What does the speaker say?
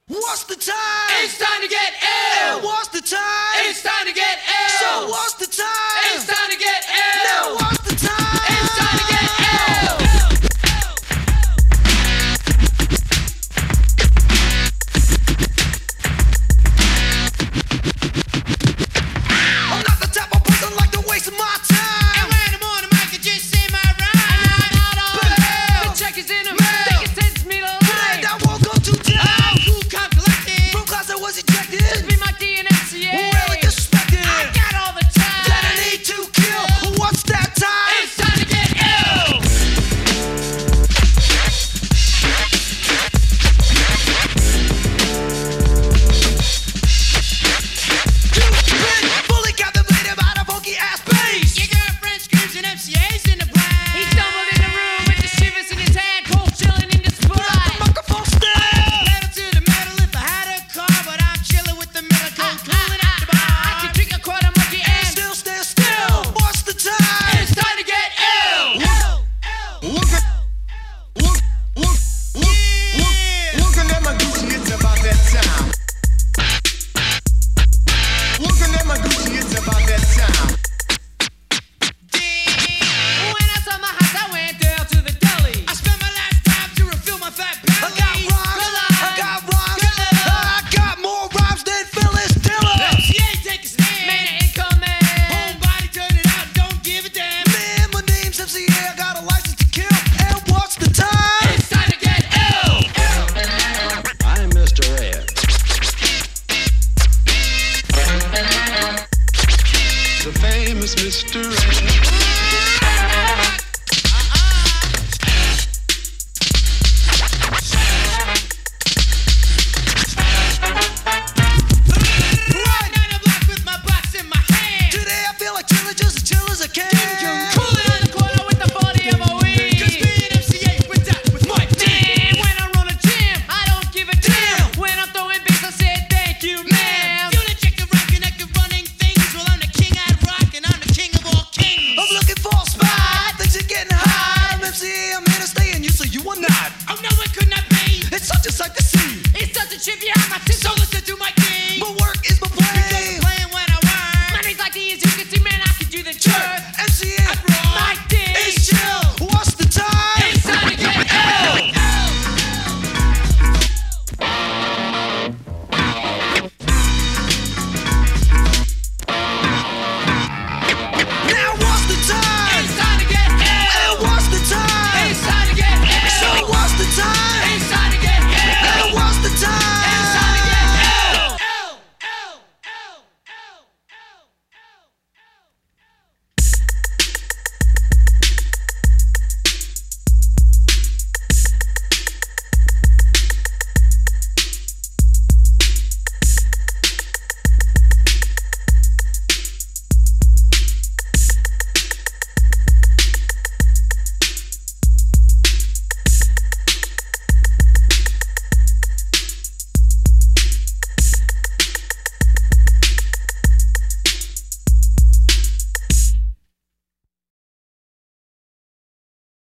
What's the time? It's time to get ill. What's the time? It's time to get ill. So what's the time? It's time to get ill. Now what's the time? It's time to get ill. I'm not the type of person like to waste my time. And when I'm on the mic, I just say my rhyme. The check is in the mail. Think it sends me to life. I woke up today. Cool cop collected. From class I was ejected. This be my DNCA. Really disrespected. I got all the time. That I need to kill. What's that time? It's time to get ill. You've been fully captivated by the funky ass bass. Your girlfriend screams and MCA's in the brain. He stumbled in the room with the shivers in his hand, cold chilling in the Put up the spot. microphone stand. Pedal to the metal if I had a car, but I'm chilling with the middle code, cooling at the bar. I can drink a quarter monkey and Still stand still. What's the time? it's time to get ill. Looking at my Gucci, it's about that time. Looking at my Gucci, it's about that time. When I saw my house, I went down to the deli. I spent my last dime to refill my fat belly. I got rhymes. I got more rhymes than Phyllis Diller. MCA, take a stand. Man, income man. Homebody, turn it out, don't give a damn. Man, my name's MCA. I got a license to kill. And what's the time? It's time to get ill. I'm Mr. Ed. The famous Mr. Ed. Riding down the block with my box in my hand. Today I feel like chillin', just as chill as I can. Cooling on the corner with the 40 of a weed. 'Cause me and MCA went out with my team. When I roll a jam, I don't give a damn. When I'm throwing bass, I say thank you, ma'am. You the chick that rock and that running things. Well, I'm the king out of rock and I'm the king of all kings. I'm looking for a spot. Things are getting hot. I'm MCA. I'm here to stay, and you say you are not. Oh, no, it could not be. It's such a sight to see. It's such a trip, you have my tip. So listen to my